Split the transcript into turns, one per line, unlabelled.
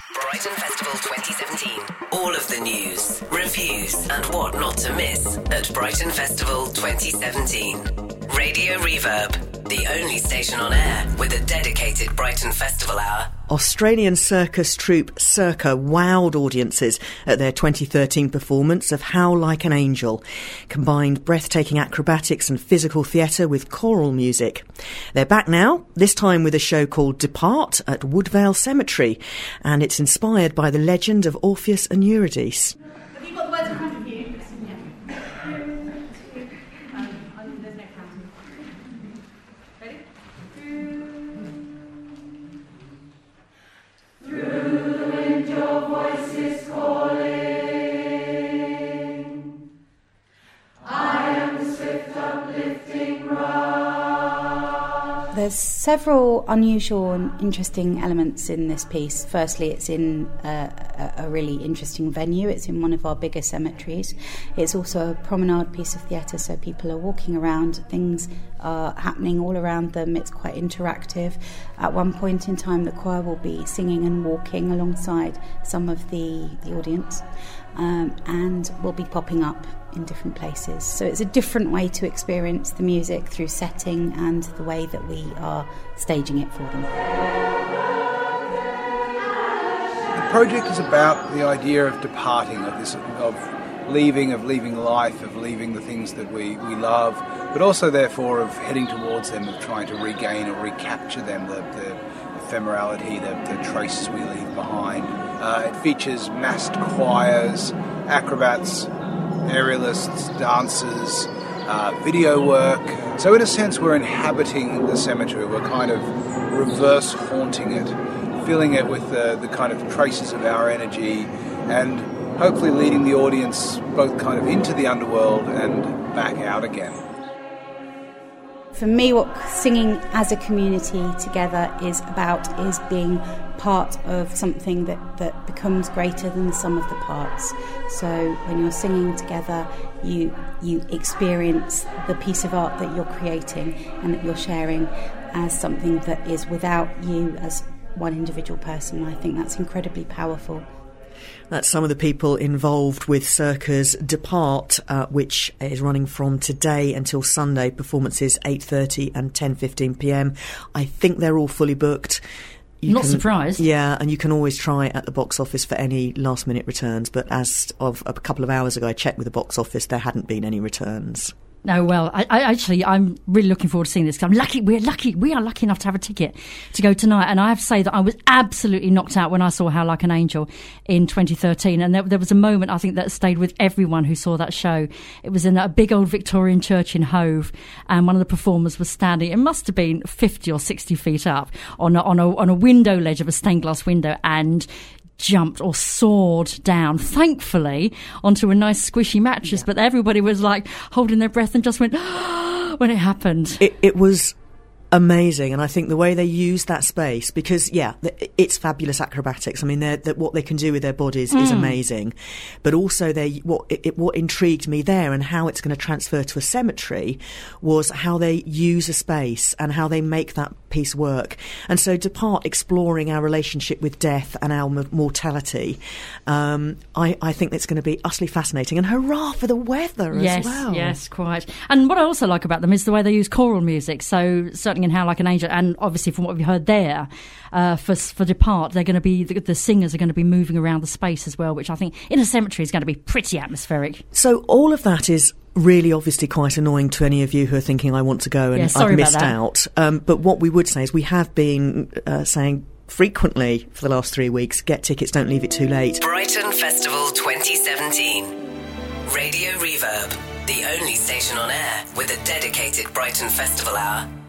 Brighton Festival 2017. All of the news, reviews and what not to miss at Brighton Festival 2017. Radio Reverb, the only station on air with a dedicated Brighton Festival hour.
Australian circus troupe Circa wowed audiences at their 2013 performance of How Like an Angel, combined breathtaking acrobatics and physical theatre with choral music. They're back now, this time with a show called Depart at Woodvale Cemetery, and it's inspired by the legend of Orpheus and Eurydice.
Have you got the words in front of you? There's no counting. Ready? Through the wind your voice is calling. I am the swift uplifting rod.
There's several unusual and interesting elements in this piece. Firstly, it's in a really interesting venue. It's in one of our bigger cemeteries. It's also a promenade piece of theatre, so people are walking around, things are happening all around them. It's quite interactive. At one point in time, the choir will be singing and walking alongside some of the audience, and will be popping up in different places. So it's a different way to experience the music through setting and the way that we are staging it for them.
The project is about the idea of departing, of leaving life, of leaving the things that we love, but also therefore of heading towards them, of trying to regain or recapture them, the ephemerality, the traces we leave behind. It features massed choirs, acrobats, aerialists, dancers, video work. So in a sense we're inhabiting the cemetery, we're kind of reverse haunting it, filling it with the kind of traces of our energy and hopefully leading the audience both kind of into the underworld and back out again.
For me, what singing as a community together is about is being part of something that becomes greater than the sum of the parts. So when you're singing together, you experience the piece of art that you're creating and that you're sharing as something that is without you as one individual person. I think that's incredibly powerful.
That's some of the people involved with Circa's Depart, which is running from today until Sunday. Performances 8:30 and 10:15pm. I think they're all fully booked.
Surprised.
Yeah, and you can always try at the box office for any last-minute returns. But as of a couple of hours ago, I checked with the box office, there hadn't been any returns.
No, well, I'm really looking forward to seeing this. 'Cause we are lucky enough to have a ticket to go tonight. And I have to say that I was absolutely knocked out when I saw How Like an Angel in 2013. And there was a moment, I think, that stayed with everyone who saw that show. It was in a big old Victorian church in Hove, and one of the performers was standing, it must have been 50 or 60 feet up, on a window ledge of a stained glass window, and jumped or soared down, thankfully, onto a nice squishy mattress. Yeah. But everybody was like holding their breath and just went when it happened.
It was amazing, and I think the way they used that space, because it's fabulous acrobatics. I mean, what they can do with their bodies is amazing, but also what intrigued me there and how it's going to transfer to a cemetery was how they use a space and how they make that piece work. And so Depart, exploring our relationship with death and our mortality, I think it's going to be utterly fascinating, and hurrah for the weather as well.
Yes, quite. And what I also like about them is the way they use choral music. So certainly in How Like an Angel, and obviously from what we've heard there, for Depart, they're going to be the singers are going to be moving around the space as well, which I think in a cemetery is going to be pretty atmospheric.
So all of that is really obviously quite annoying to any of you who are thinking, I want to go and I've missed out. But what we would say is we have been saying frequently for the last 3 weeks, get tickets, don't leave it too late.
Brighton Festival 2017. Radio Reverb, the only station on air with a dedicated Brighton Festival hour.